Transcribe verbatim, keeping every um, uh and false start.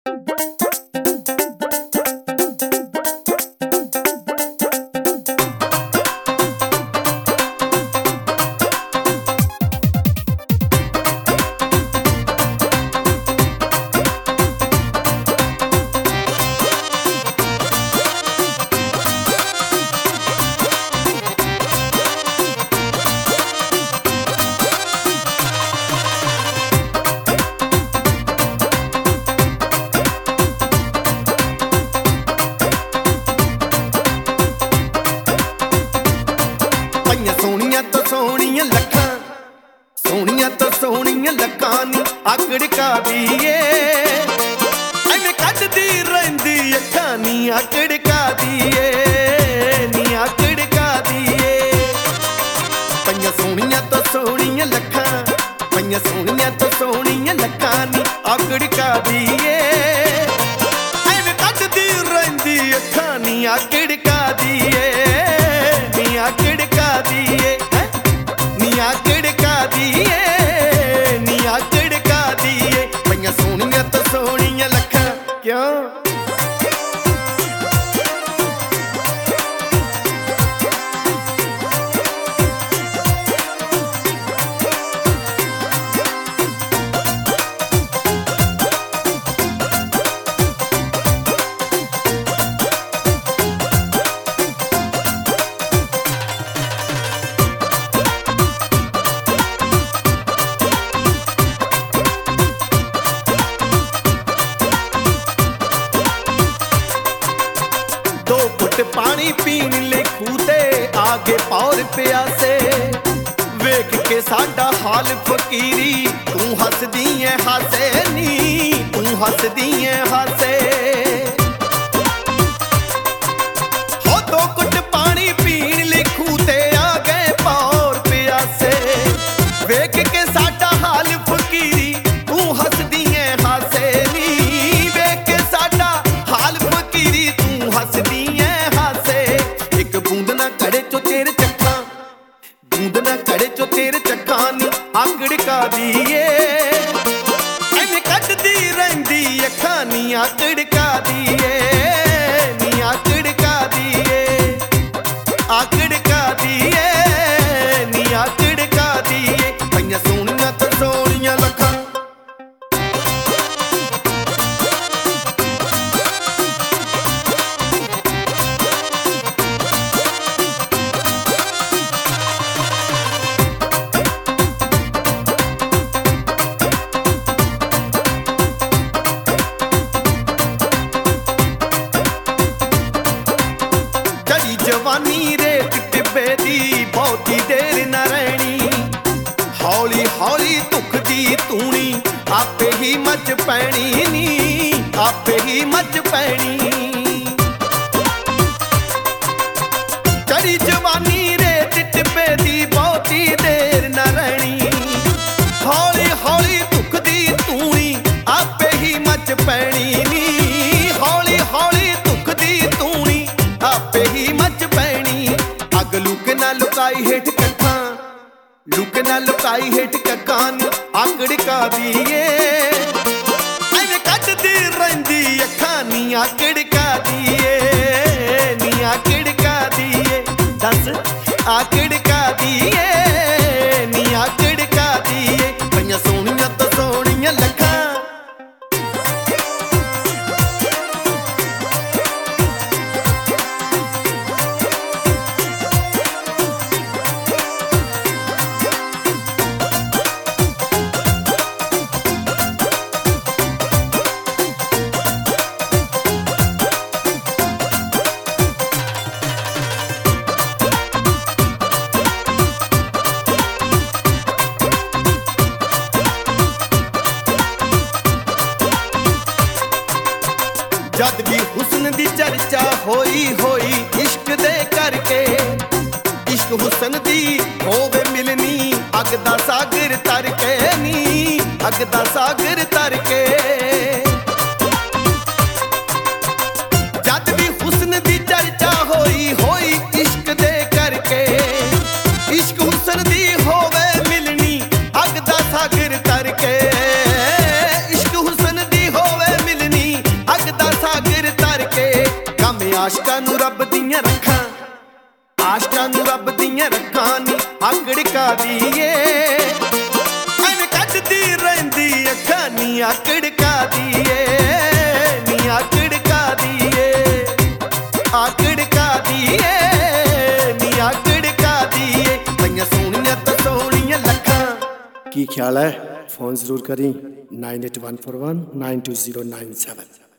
सोहणियां लखां सोहणियां तो सोहणियां लखां नी आकड़का दीए एवें कड्डदी रहिंदी अखां नी आकड़का दीए नी आकड़का दीए पंजां सोहणियां तो सोहणियां लखां पंजां सोहणियां तो सोहणियां लखां नी आकड़का दीए एवें कड्डदी रहिंदी अखां नी आकड़का दीए नी आकड़का दीए आकड़का दीए नी आकड़का दीए पंजां सोहणियां तो सोहणियां लखां क्यों पानी पीन ले खूते आगे पौर प्यासे वेख के साडा हाल फकीरी तू हसदी है हासे नी तू हसदी है हासे हो दो कुट पानी पीन ले खूते आगे पौर प्यासे वेख के साडा हाल फकीरी तू हसदी है हासे नी वेख के साडा हाल फकीरी तू हसदी बूंद ना कड़े चो तेरे चक्का बूंद ना कड़े चो तेरे चक्का नी आकड़का दीए एवें कड्डदी रहिंदी अखां नी आकड़का दीए नी आकड़का दीए आकड़का दीए नी आकड़का दीए पंजां सोहणियां तो सोहणियां लखां जवानी रेत टिब्बे दी बहुती देर न रहनी हौली हौली दुखदी तूनी आपे ही मच पैनी नी आपे ही मच पैनी चढ़ी जवानी रेत टिब्बे दी बहुती देर न रहनी हौली हौली दुखदी तूनी आपे ही मच पैनी नी हौली हौली दुखदी तूनी आपे ही मच पैनी अग लुक ना लुकाई हेठ कखां लुक ना लुकाई हेठ कखां आकड़का दीए एवें कड्डदी रहिंदी अखां नी आकड़का दीए नी आकड़का दीए दस आकड़का दीए नी आकड़का दीए पंजां सोहणियां तो सोहणियां लखां जद भी हुस्न दी चर्चा होई होई इश्क दे करके इश्क हुस्न दी होवे मिलनी अग दा सागर तर के नी अग दा सागर तर के जद भी हुस्न दी चर्चा होई होई इश्क दे करके इश्क हुस्न दी होवे मिलनी अग दा सागर तर के इश्क हुस्न दी होवे मिलनी ਆਸ਼ਕਾਂ ਨੂੰ ਰੱਬ ਦੀਆਂ ਰੱਖਾਂ, ਆਸ਼ਕਾਂ ਨੂੰ ਰੱਬ ਦੀਆਂ ਰੱਖਾਂ ਨੀ ਆਕੜਕਾ ਦੀਏ, ਐਵੇਂ ਕੱਢਦੀ ਰਹਿੰਦੀ ਅੱਖਾਂ ਨੀ ਆਕੜਕਾ ਦੀਏ, ਨੀ ਆਕੜਕਾ ਦੀਏ, ਆਕੜਕਾ ਦੀਏ, ਨੀ ਆਕੜਕਾ ਦੀਏ, ਪਈਆਂ ਸੋਹਣੀਆਂ ਤਾਂ ਸੋਹਣੀਆਂ ਲੱਖਾਂ। ਕੀ ਖਿਆਲ ਹੈ? फ़ोन ज़रूर करें nine eight one four one nine two zero nine seven.